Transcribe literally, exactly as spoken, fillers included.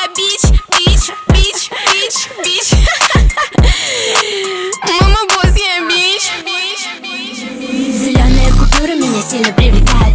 я бич, бич, бич, бич, бич. Мама, босс, я бич. Зеленые купюры меня сильно привлекают.